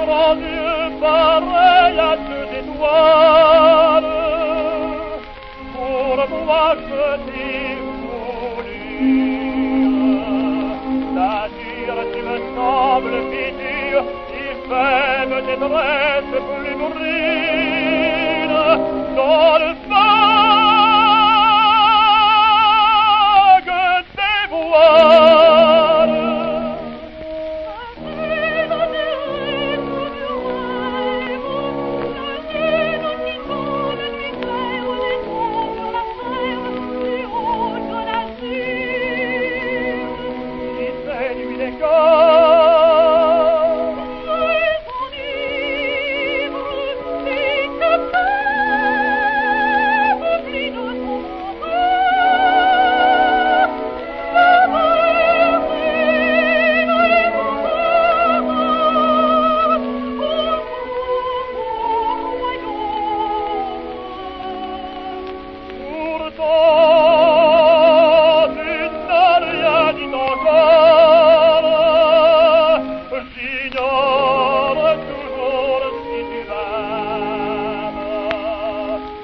grands yeux pareils à deux étoiles. Pour moi je t'ai voulu, d'agir tu me sembles futur, si faible détresse plus brûle, dans le vague des voiles. J'ignore tout.